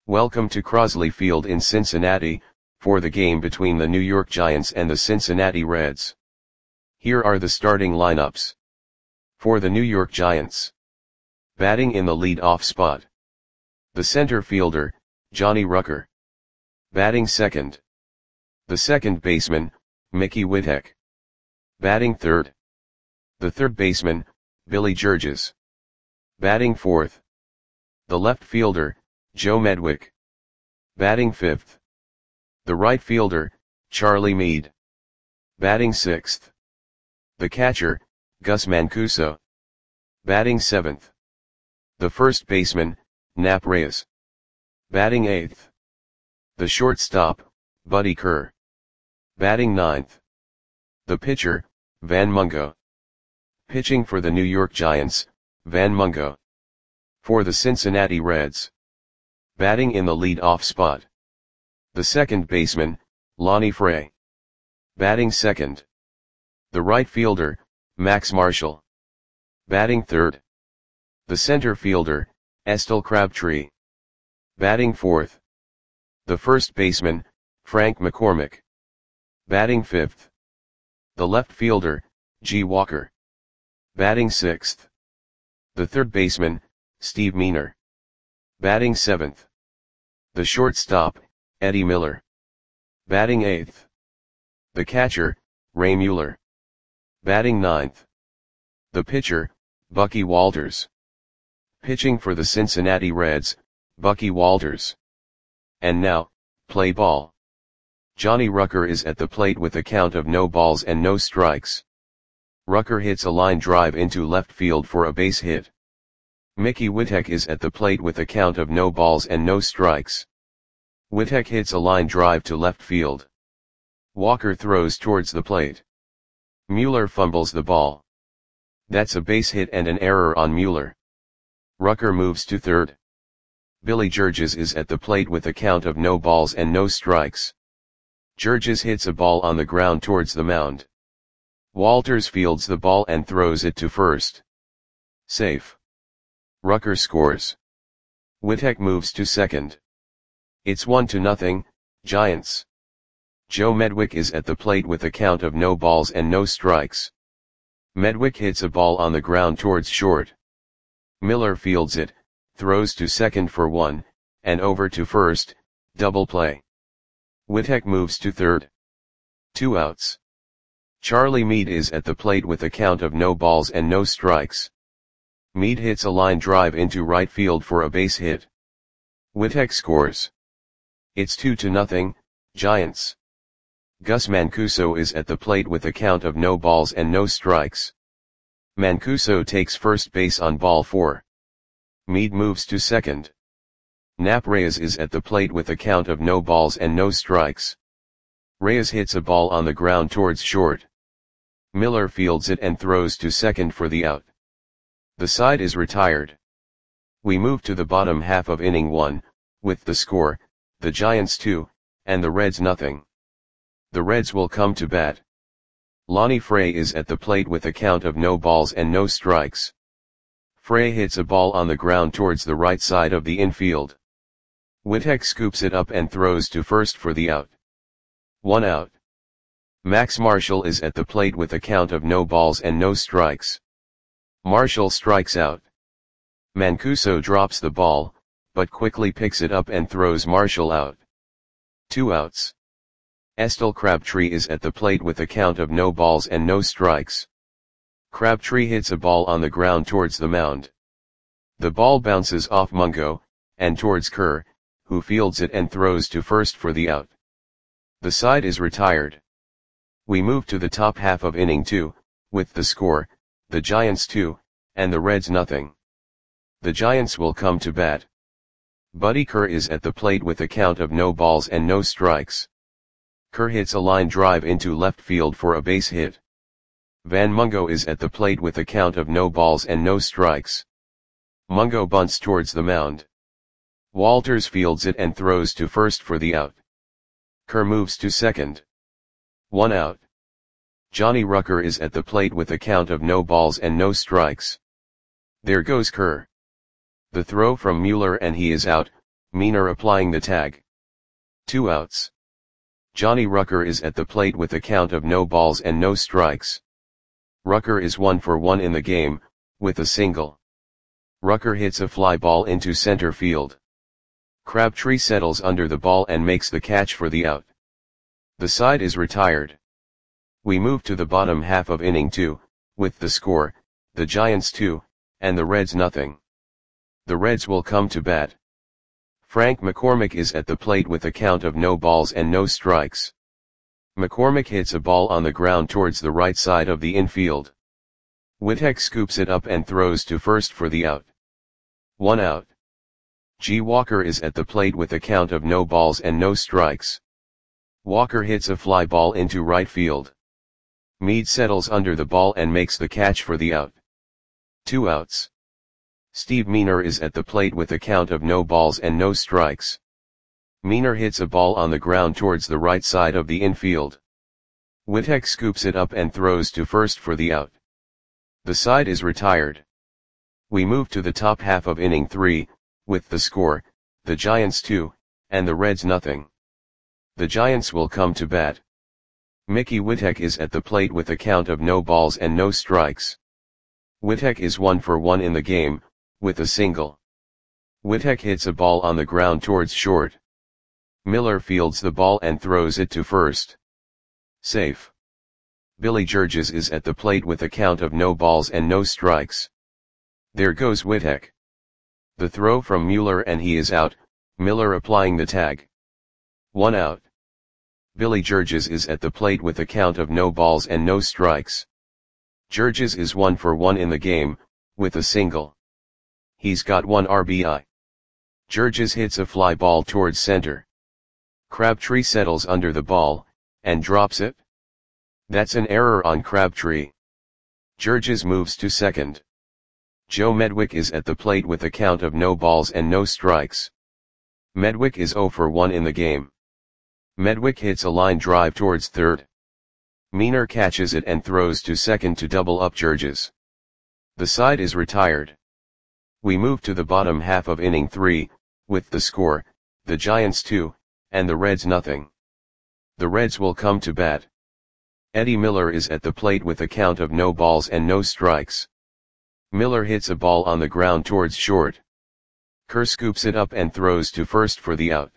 Welcome to Crosley Field in Cincinnati, for the game between the New York Giants and the Cincinnati Reds. Here are the starting lineups. For the New York Giants. Batting in the lead-off spot. The center fielder, Johnny Rucker. Batting second. The second baseman, Mickey Whitteck. Batting third. The third baseman, Billy Georges. Batting fourth. The left fielder, Joe Medwick. Batting fifth. The right fielder, Charlie Meade. Batting sixth. The catcher, Gus Mancuso. Batting seventh. The first baseman, Nap Reyes. Batting eighth. The shortstop, Buddy Kerr. Batting ninth. The pitcher, Van Mungo. Pitching for the New York Giants, Van Mungo. For the Cincinnati Reds. Batting in the lead-off spot. The second baseman, Lonnie Fray. Batting second. The right fielder, Max Marshall. Batting third. The center fielder, Estelle Crabtree. Batting fourth. The first baseman, Frank McCormick. Batting fifth. The left fielder, G. Walker. Batting sixth. The third baseman, Steve Meaner. Batting seventh. The shortstop, Eddie Miller. Batting eighth. The catcher, Ray Mueller. Batting ninth. The pitcher, Bucky Walters. Pitching for the Cincinnati Reds, Bucky Walters. And now, play ball. Johnny Rucker is at the plate with a count of no balls and no strikes. Rucker hits a line drive into left field for a base hit. Mickey Whitteck is at the plate with a count of no balls and no strikes. Whitteck hits a line drive to left field. Walker throws towards the plate. Mueller fumbles the ball. That's a base hit and an error on Mueller. Rucker moves to third. Billy Georges is at the plate with a count of no balls and no strikes. Georges hits a ball on the ground towards the mound. Walters fields the ball and throws it to first. Safe. Rucker scores. Whitteck moves to second. It's 1-0, Giants. Joe Medwick is at the plate with a count of no balls and no strikes. Medwick hits a ball on the ground towards short. Miller fields it, throws to second for one, and over to first, double play. Whitteck moves to third. 2 outs. Charlie Meade is at the plate with a count of no balls and no strikes. Meade hits a line drive into right field for a base hit. Whitteck scores. It's 2-0, Giants. Gus Mancuso is at the plate with a count of no balls and no strikes. Mancuso takes first base on ball 4. Meade moves to second. Nap Reyes is at the plate with a count of no balls and no strikes. Reyes hits a ball on the ground towards short. Miller fields it and throws to second for the out. The side is retired. We move to the bottom half of inning 1, with the score, the Giants 2, and the Reds nothing. The Reds will come to bat. Lonnie Fray is at the plate with a count of no balls and no strikes. Fray hits a ball on the ground towards the right side of the infield. Whitteck scoops it up and throws to first for the out. 1 out. Max Marshall is at the plate with a count of no balls and no strikes. Marshall strikes out. Mancuso drops the ball, but quickly picks it up and throws Marshall out. 2 outs. Estelle Crabtree is at the plate with a count of no balls and no strikes. Crabtree hits a ball on the ground towards the mound. The ball bounces off Mungo, and towards Kerr, who fields it and throws to first for the out. The side is retired. We move to the top half of inning 2, with the score, the Giants 2, and the Reds nothing. The Giants will come to bat. Buddy Kerr is at the plate with a count of no balls and no strikes. Kerr hits a line drive into left field for a base hit. Van Mungo is at the plate with a count of no balls and no strikes. Mungo bunts towards the mound. Walters fields it and throws to first for the out. Kerr moves to second. 1 out. Johnny Rucker is at the plate with a count of no balls and no strikes. There goes Kerr. The throw from Mueller and he is out, Meaner applying the tag. 2 outs. Johnny Rucker is at the plate with a count of no balls and no strikes. Rucker is 1 for 1 in the game, with a single. Rucker hits a fly ball into center field. Crabtree settles under the ball and makes the catch for the out. The side is retired. We move to the bottom half of inning 2, with the score, the Giants 2, and the Reds nothing. The Reds will come to bat. Frank McCormick is at the plate with a count of no balls and no strikes. McCormick hits a ball on the ground towards the right side of the infield. Whitek scoops it up and throws to first for the out. 1 out. G. Walker is at the plate with a count of no balls and no strikes. Walker hits a fly ball into right field. Meade settles under the ball and makes the catch for the out. 2 outs. Steve Meaner is at the plate with a count of no balls and no strikes. Meaner hits a ball on the ground towards the right side of the infield. Whitek scoops it up and throws to first for the out. The side is retired. We move to the top half of inning 3, with the score, the Giants 2, and the Reds nothing. The Giants will come to bat. Mickey Whitek is at the plate with a count of no balls and no strikes. Whitek is 1 for 1 in the game, with a single. Whitek hits a ball on the ground towards short. Miller fields the ball and throws it to first. Safe. Billy Georges is at the plate with a count of no balls and no strikes. There goes Whitek. The throw from Mueller and he is out, Miller applying the tag. 1 out. Billy Georges is at the plate with a count of no balls and no strikes. Georges is 1 for 1 in the game, with a single. He's got 1 RBI. Georges hits a fly ball towards center. Crabtree settles under the ball, and drops it. That's an error on Crabtree. Georges moves to second. Joe Medwick is at the plate with a count of no balls and no strikes. Medwick is 0 for 1 in the game. Medwick hits a line drive towards third. Meaner catches it and throws to second to double up Georges. The side is retired. We move to the bottom half of inning 3, with the score, the Giants 2, and the Reds nothing. The Reds will come to bat. Eddie Miller is at the plate with a count of no balls and no strikes. Miller hits a ball on the ground towards short. Kerr scoops it up and throws to first for the out.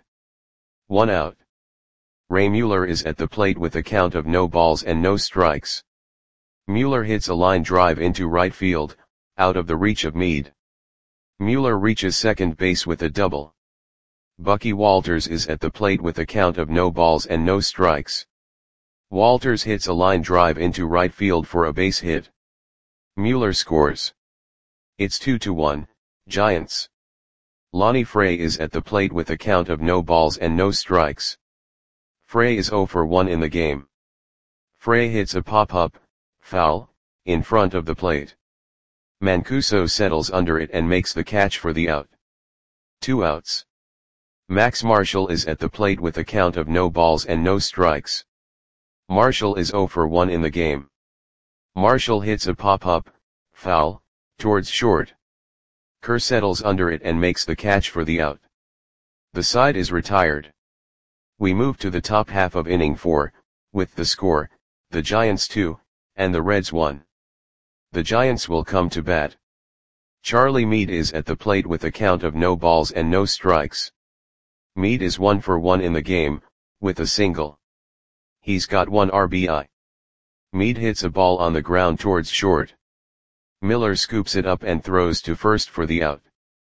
1 out. Ray Mueller is at the plate with a count of no balls and no strikes. Mueller hits a line drive into right field, out of the reach of Meade. Mueller reaches second base with a double. Bucky Walters is at the plate with a count of no balls and no strikes. Walters hits a line drive into right field for a base hit. Mueller scores. It's 2-1, Giants. Lonnie Frey is at the plate with a count of no balls and no strikes. Frey is 0 for 1 in the game. Frey hits a pop-up, foul, in front of the plate. Mancuso settles under it and makes the catch for the out. 2 outs. Max Marshall is at the plate with a count of no balls and no strikes. Marshall is 0 for 1 in the game. Marshall hits a pop-up, foul, towards short. Kerr settles under it and makes the catch for the out. The side is retired. We move to the top half of inning 4, with the score, the Giants 2, and the Reds 1. The Giants will come to bat. Charlie Meade is at the plate with a count of no balls and no strikes. Meade is 1 for 1 in the game, with a single. He's got 1 RBI. Meade hits a ball on the ground towards short. Miller scoops it up and throws to first for the out.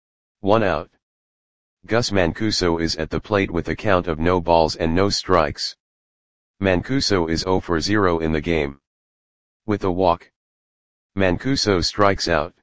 1 out. Gus Mancuso is at the plate with a count of no balls and no strikes. Mancuso is 0 for 0 in the game. With a walk. Mancuso strikes out.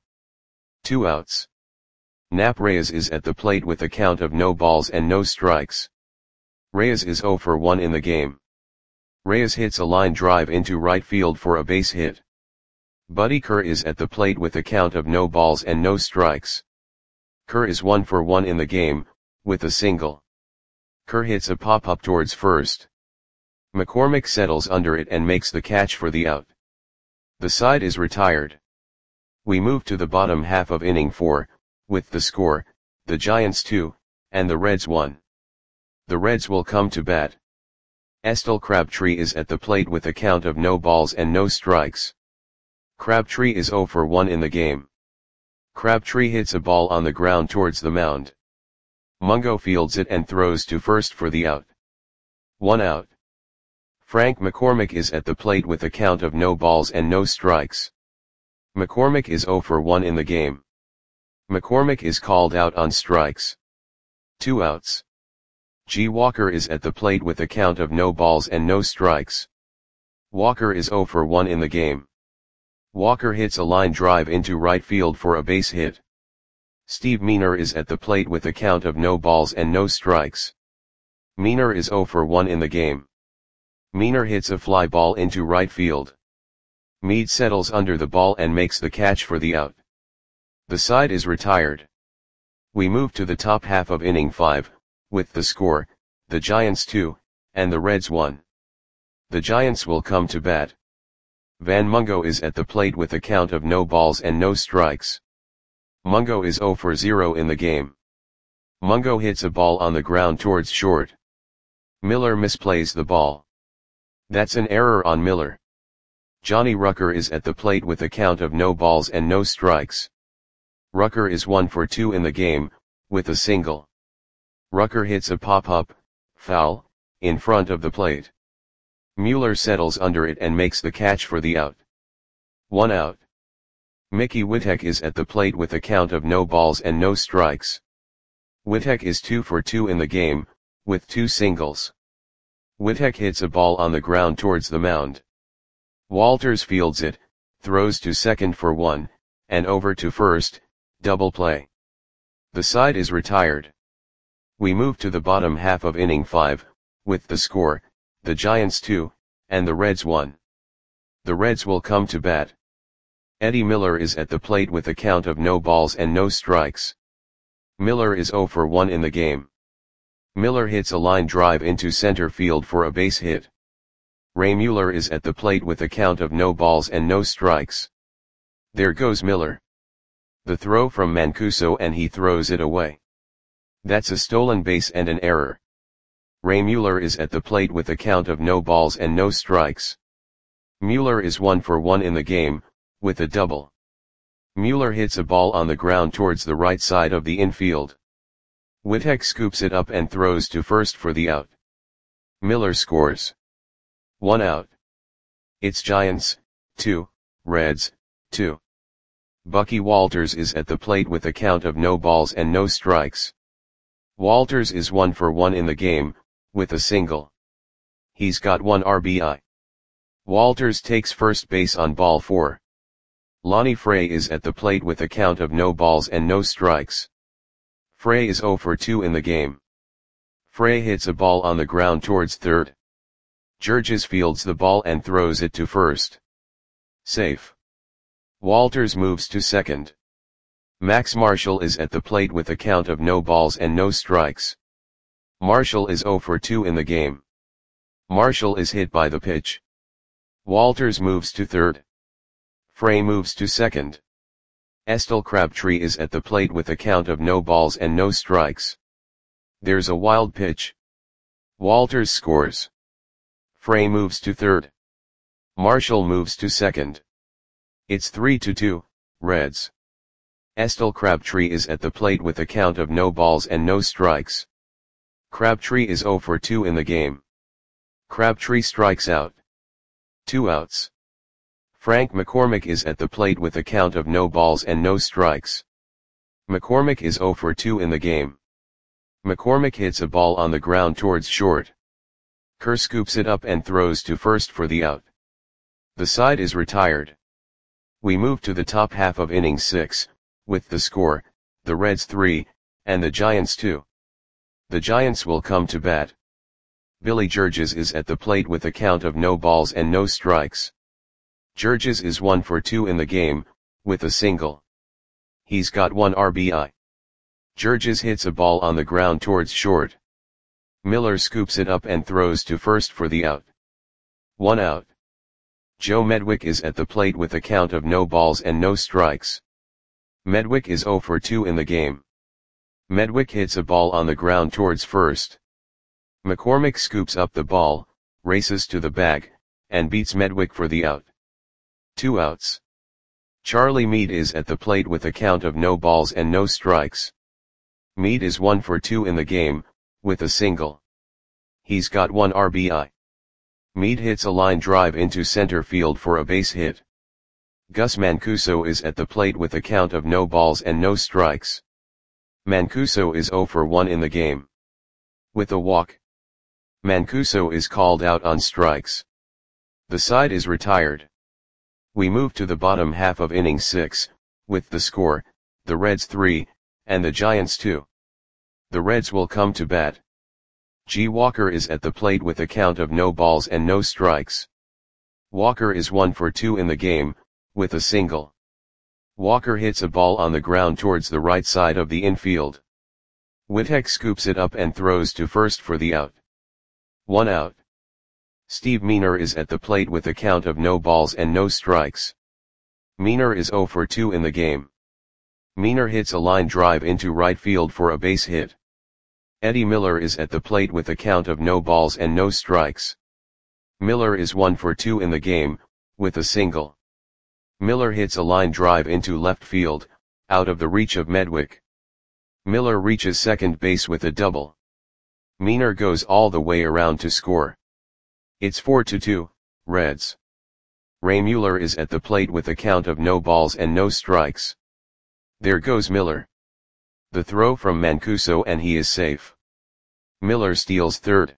2 outs. Nap Reyes is at the plate with a count of no balls and no strikes. Reyes is 0 for 1 in the game. Reyes hits a line drive into right field for a base hit. Buddy Kerr is at the plate with a count of no balls and no strikes. Kerr is 1 for 1 in the game, with a single. Kerr hits a pop-up towards first. McCormick settles under it and makes the catch for the out. The side is retired. We move to the bottom half of inning 4, with the score, the Giants 2, and the Reds 1. The Reds will come to bat. Estelle Crabtree is at the plate with a count of no balls and no strikes. Crabtree is 0 for 1 in the game. Crabtree hits a ball on the ground towards the mound. Mungo fields it and throws to first for the out. 1 out. Frank McCormick is at the plate with a count of no balls and no strikes. McCormick is 0 for 1 in the game. McCormick is called out on strikes. 2 outs. G. Walker is at the plate with a count of no balls and no strikes. Walker is 0 for 1 in the game. Walker hits a line drive into right field for a base hit. Steve Meaner is at the plate with a count of no balls and no strikes. Meaner is 0 for 1 in the game. Meaner hits a fly ball into right field. Meade settles under the ball and makes the catch for the out. The side is retired. We move to the top half of inning 5, with the score, the Giants 2, and the Reds 1. The Giants will come to bat. Van Mungo is at the plate with a count of no balls and no strikes. Mungo is 0 for 0 in the game. Mungo hits a ball on the ground towards short. Miller misplays the ball. That's an error on Miller. Johnny Rucker is at the plate with a count of no balls and no strikes. Rucker is 1 for 2 in the game, with a single. Rucker hits a pop-up, foul, in front of the plate. Mueller settles under it and makes the catch for the out. 1 out. Mickey Witek is at the plate with a count of no balls and no strikes. Witek is 2 for 2 in the game, with 2 singles. Witek hits a ball on the ground towards the mound. Walters fields it, throws to second for 1, and over to first, double play. The side is retired. We move to the bottom half of inning 5, with the score, the Giants 2, and the Reds 1. The Reds will come to bat. Eddie Miller is at the plate with a count of no balls and no strikes. Miller is 0 for 1 in the game. Miller hits a line drive into center field for a base hit. Ray Mueller is at the plate with a count of no balls and no strikes. There goes Miller. The throw from Mancuso and he throws it away. That's a stolen base and an error. Ray Mueller is at the plate with a count of no balls and no strikes. Mueller is 1 for 1 in the game, with a double. Mueller hits a ball on the ground towards the right side of the infield. Witek scoops it up and throws to first for the out. Miller scores. 1 out. It's Giants, 2, Reds, 2. Bucky Walters is at the plate with a count of no balls and no strikes. Walters is 1 for 1 in the game, with a single. He's got 1 RBI. Walters takes first base on ball 4. Lonnie Frey is at the plate with a count of no balls and no strikes. Frey is 0 for 2 in the game. Frey hits a ball on the ground towards third. Georges fields the ball and throws it to first. Safe. Walters moves to second. Max Marshall is at the plate with a count of no balls and no strikes. Marshall is 0 for 2 in the game. Marshall is hit by the pitch. Walters moves to third. Frey moves to second. Estelle Crabtree is at the plate with a count of no balls and no strikes. There's a wild pitch. Walters scores. Frey moves to third. Marshall moves to second. It's 3-2, Reds. Estelle Crabtree is at the plate with a count of no balls and no strikes. Crabtree is 0 for 2 in the game. Crabtree strikes out. 2 outs. Frank McCormick is at the plate with a count of no balls and no strikes. McCormick is 0 for 2 in the game. McCormick hits a ball on the ground towards short. Kerr scoops it up and throws to first for the out. The side is retired. We move to the top half of inning 6, with the score, the Reds 3, and the Giants 2. The Giants will come to bat. Billy Georges is at the plate with a count of no balls and no strikes. Georges is 1 for 2 in the game, with a single. He's got 1 RBI. Georges hits a ball on the ground towards short. Miller scoops it up and throws to first for the out. 1 out. Joe Medwick is at the plate with a count of no balls and no strikes. Medwick is 0 for 2 in the game. Medwick hits a ball on the ground towards first. McCormick scoops up the ball, races to the bag, and beats Medwick for the out. 2 outs. Charlie Meade is at the plate with a count of no balls and no strikes. Meade is 1 for 2 in the game, with a single. He's got 1 RBI. Meade hits a line drive into center field for a base hit. Gus Mancuso is at the plate with a count of no balls and no strikes. Mancuso is 0 for 1 in the game. With a walk. Mancuso is called out on strikes. The side is retired. We move to the bottom half of inning 6, with the score, the Reds 3, and the Giants 2. The Reds will come to bat. G. Walker is at the plate with a count of no balls and no strikes. Walker is 1 for 2 in the game, with a single. Walker hits a ball on the ground towards the right side of the infield. Whitek scoops it up and throws to first for the out. 1 out. Steve Meaner is at the plate with a count of no balls and no strikes. Meaner is 0 for 2 in the game. Meaner hits a line drive into right field for a base hit. Eddie Miller is at the plate with a count of no balls and no strikes. Miller is 1 for 2 in the game, with a single. Miller hits a line drive into left field, out of the reach of Medwick. Miller reaches second base with a double. Meaner goes all the way around to score. It's 4-2, Reds. Ray Mueller is at the plate with a count of no balls and no strikes. There goes Miller. The throw from Mancuso and he is safe. Miller steals third.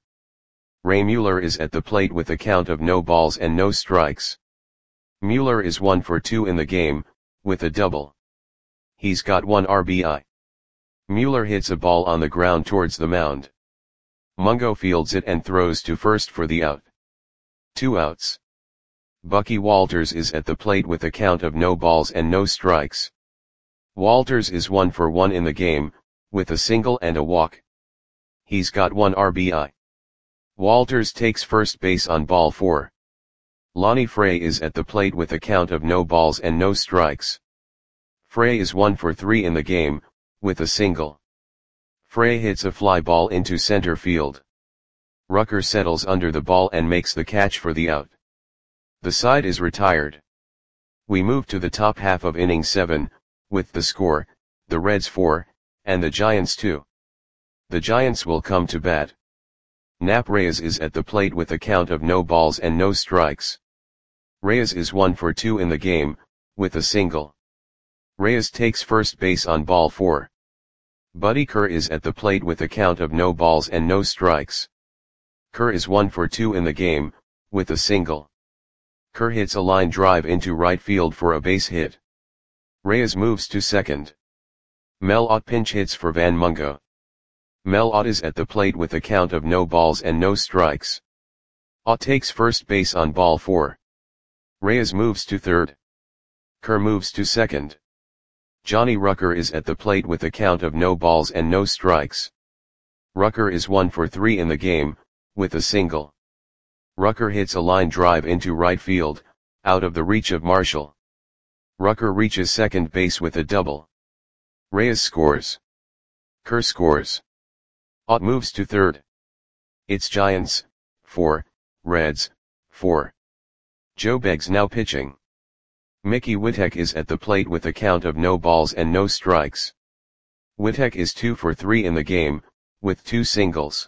Ray Mueller is at the plate with a count of no balls and no strikes. Mueller is 1 for 2 in the game, with a double. He's got 1 RBI. Mueller hits a ball on the ground towards the mound. Mungo fields it and throws to first for the out. 2 outs. Bucky Walters is at the plate with a count of no balls and no strikes. Walters is 1 for 1 in the game, with a single and a walk. He's got 1 RBI. Walters takes first base on ball 4. Lonnie Frey is at the plate with a count of no balls and no strikes. Frey is 1 for 3 in the game, with a single. Frey hits a fly ball into center field. Rucker settles under the ball and makes the catch for the out. The side is retired. We move to the top half of inning 7, with the score, the Reds 4, and the Giants 2. The Giants will come to bat. Nap Reyes is at the plate with a count of no balls and no strikes. Reyes is 1 for 2 in the game, with a single. Reyes takes first base on ball 4. Buddy Kerr is at the plate with a count of no balls and no strikes. Kerr is 1 for 2 in the game, with a single. Kerr hits a line drive into right field for a base hit. Reyes moves to second. Mel Ott pinch hits for Van Mungo. Mel Ott is at the plate with a count of no balls and no strikes. Ott takes first base on ball 4. Reyes moves to third. Kerr moves to second. Johnny Rucker is at the plate with a count of no balls and no strikes. Rucker is 1 for 3 in the game, with a single. Rucker hits a line drive into right field, out of the reach of Marshall. Rucker reaches second base with a double. Reyes scores. Kerr scores. Ott moves to third. It's Giants, 4, Reds, 4. Joe Beggs now pitching. Mickey Whitek is at the plate with a count of no balls and no strikes. Whitek is 2 for 3 in the game, with 2 singles.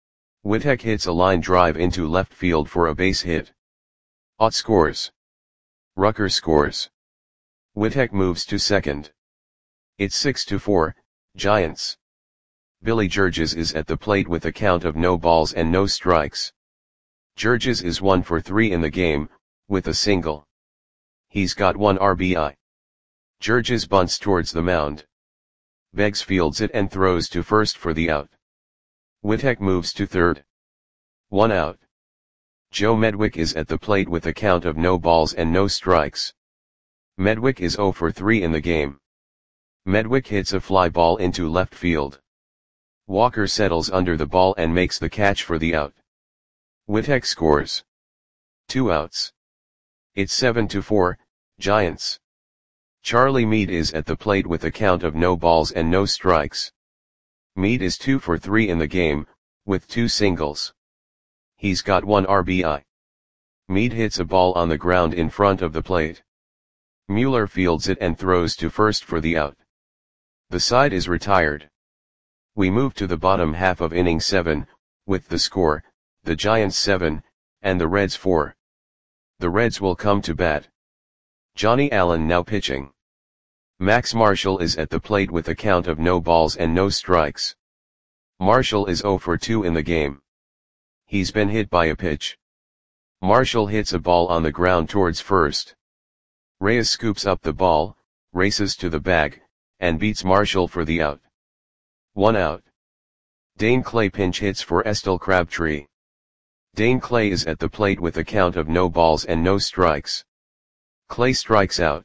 Whitek hits a line drive into left field for a base hit. Ott scores. Rucker scores. Whitek moves to second. It's 6-4, Giants. Billy Georges is at the plate with a count of no balls and no strikes. Georges is 1 for 3 in the game, with a single. He's got 1 RBI. Georges bunts towards the mound. Beggs fields it and throws to first for the out. Whitek moves to third. 1 out. Joe Medwick is at the plate with a count of no balls and no strikes. Medwick is 0 for 3 in the game. Medwick hits a fly ball into left field. Walker settles under the ball and makes the catch for the out. Whitek scores. 2 outs. It's 7-4, Giants. Charlie Meade is at the plate with a count of no balls and no strikes. Mead is 2 for 3 in the game, with 2 singles. He's got 1 RBI. Mead hits a ball on the ground in front of the plate. Mueller fields it and throws to first for the out. The side is retired. We move to the bottom half of inning 7, with the score, the Giants 7, and the Reds 4. The Reds will come to bat. Johnny Allen now pitching. Max Marshall is at the plate with a count of no balls and no strikes. Marshall is 0 for 2 in the game. He's been hit by a pitch. Marshall hits a ball on the ground towards first. Reyes scoops up the ball, races to the bag, and beats Marshall for the out. 1 out. Dane Clay pinch hits for Estelle Crabtree. Dane Clay is at the plate with a count of no balls and no strikes. Clay strikes out.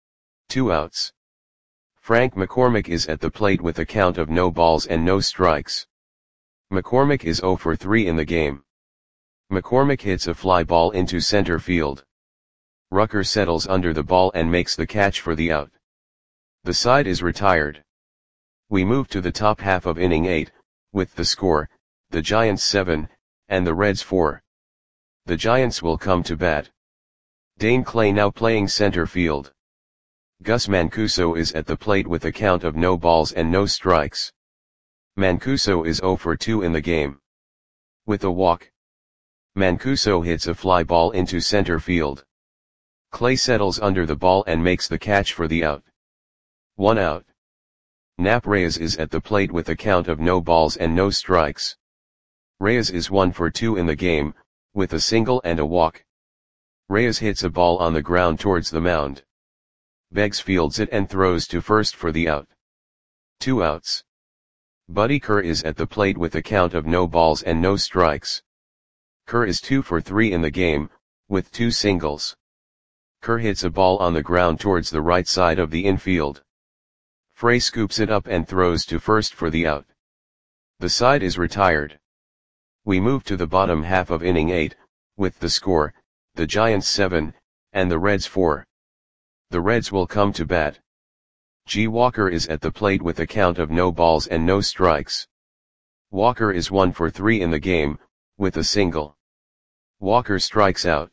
2 outs. Frank McCormick is at the plate with a count of no balls and no strikes. McCormick is 0 for 3 in the game. McCormick hits a fly ball into center field. Rucker settles under the ball and makes the catch for the out. The side is retired. We move to the top half of inning 8, with the score, the Giants 7, and the Reds 4. The Giants will come to bat. Dane Clay now playing center field. Gus Mancuso is at the plate with a count of no balls and no strikes. Mancuso is 0 for 2 in the game. With a walk. Mancuso hits a fly ball into center field. Clay settles under the ball and makes the catch for the out. 1 out. Nap Reyes is at the plate with a count of no balls and no strikes. Reyes is 1 for 2 in the game, with a single and a walk. Reyes hits a ball on the ground towards the mound. Beggs fields it and throws to first for the out. 2 outs. Buddy Kerr is at the plate with a count of no balls and no strikes. Kerr is 2 for 3 in the game, with 2 singles. Kerr hits a ball on the ground towards the right side of the infield. Frey scoops it up and throws to first for the out. The side is retired. We move to the bottom half of inning 8, with the score, the Giants 7, and the Reds 4. The Reds will come to bat. G. Walker is at the plate with a count of no balls and no strikes. Walker is 1 for 3 in the game, with a single. Walker strikes out.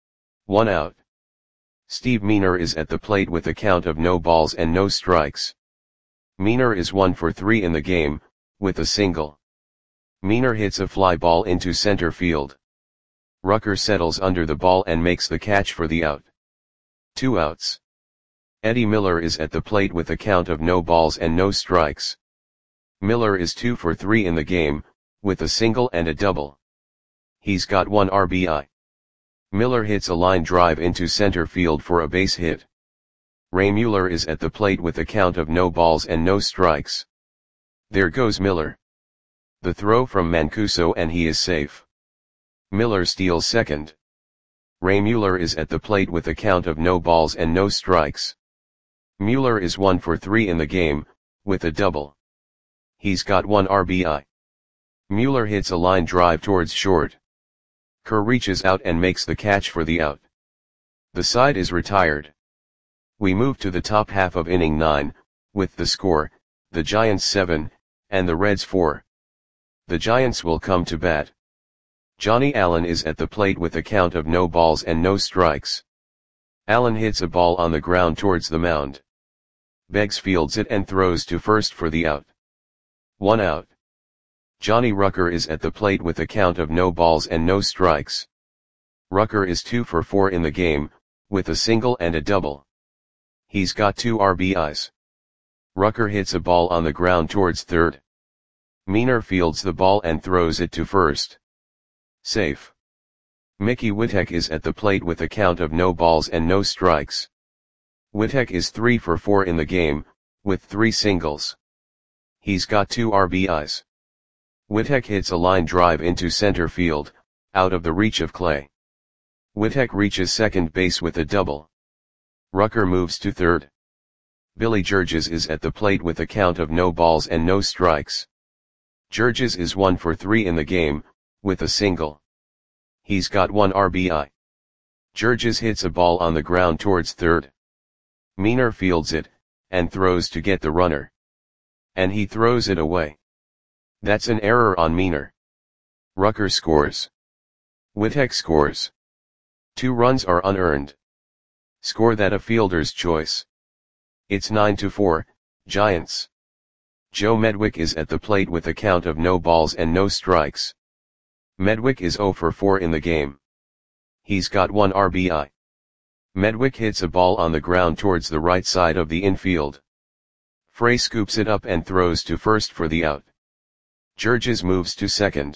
1 out. Steve Meaner is at the plate with a count of no balls and no strikes. Meaner is 1 for 3 in the game, with a single. Meaner hits a fly ball into center field. Rucker settles under the ball and makes the catch for the out. 2 outs. Eddie Miller is at the plate with a count of no balls and no strikes. Miller is 2 for 3 in the game, with a single and a double. He's got 1 RBI. Miller hits a line drive into center field for a base hit. Ray Mueller is at the plate with a count of no balls and no strikes. There goes Miller. The throw from Mancuso and he is safe. Miller steals second. Ray Mueller is at the plate with a count of no balls and no strikes. Mueller is 1 for 3 in the game, with a double. He's got 1 RBI. Mueller hits a line drive towards short. Kerr reaches out and makes the catch for the out. The side is retired. We move to the top half of inning 9, with the score, the Giants 7, and the Reds 4. The Giants will come to bat. Johnny Allen is at the plate with a count of no balls and no strikes. Allen hits a ball on the ground towards the mound. Beggs fields it and throws to first for the out. 1 out. Johnny Rucker is at the plate with a count of no balls and no strikes. Rucker is 2 for 4 in the game, with a single and a double. He's got 2 RBIs. Rucker hits a ball on the ground towards third. Meaner fields the ball and throws it to first. Safe. Mickey Witek is at the plate with a count of no balls and no strikes. Witek is 3 for 4 in the game, with 3 singles. He's got 2 RBIs. Witek hits a line drive into center field, out of the reach of Clay. Witek reaches second base with a double. Rucker moves to third. Billy Georges is at the plate with a count of no balls and no strikes. Georges is 1 for 3 in the game, with a single. He's got 1 RBI. Georges hits a ball on the ground towards third. Meaner fields it, and throws to get the runner. And he throws it away. That's an error on Meaner. Rucker scores. Wittek scores. 2 runs are unearned. Score that a fielder's choice. It's 9-4, Giants. Joe Medwick is at the plate with a count of no balls and no strikes. Medwick is 0 for 4 in the game. He's got 1 RBI. Medwick hits a ball on the ground towards the right side of the infield. Frey scoops it up and throws to first for the out. Georges moves to second.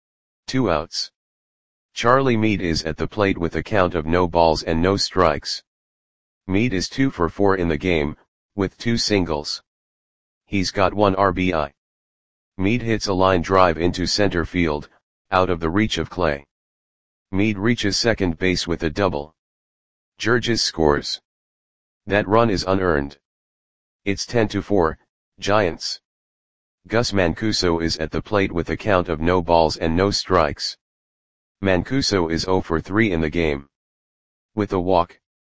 2 outs. Charlie Meade is at the plate with a count of no balls and no strikes. Meade is 2 for 4 in the game, with 2 singles. He's got 1 RBI. Meade hits a line drive into center field, out of the reach of Clay. Meade reaches second base with a double. Georges scores. That run is unearned. It's 10-4, Giants. Gus Mancuso is at the plate with a count of no balls and no strikes. Mancuso is 0 for 3 in the game. With a walk.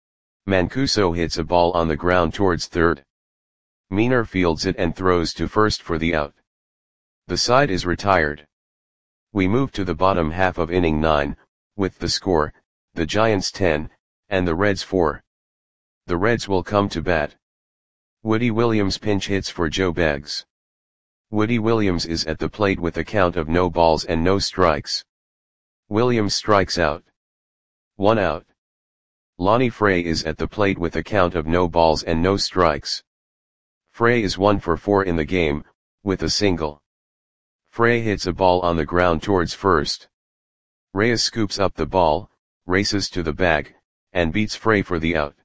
Mancuso hits a ball on the ground towards third. Meaner fields it and throws to first for the out. The side is retired. We move to the bottom half of inning 9, with the score, the Giants 10, and the Reds 4. The Reds will come to bat. Woody Williams pinch hits for Joe Beggs. Woody Williams is at the plate with a count of no balls and no strikes. Williams strikes out. 1 out. Lonnie Frey is at the plate with a count of no balls and no strikes. Frey is 1 for 4 in the game, with a single. Frey hits a ball on the ground towards first. Reyes scoops up the ball, races to the bag, and beats Frey for the out.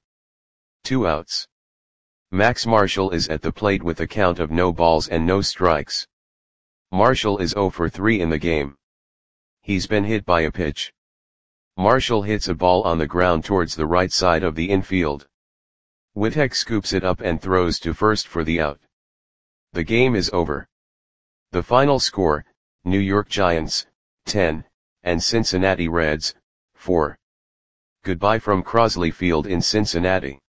2 outs. Max Marshall is at the plate with a count of no balls and no strikes. Marshall is 0 for 3 in the game. He's been hit by a pitch. Marshall hits a ball on the ground towards the right side of the infield. Wittek scoops it up and throws to first for the out. The game is over. The final score, New York Giants, 10, and Cincinnati Reds, 4. Goodbye from Crosley Field in Cincinnati.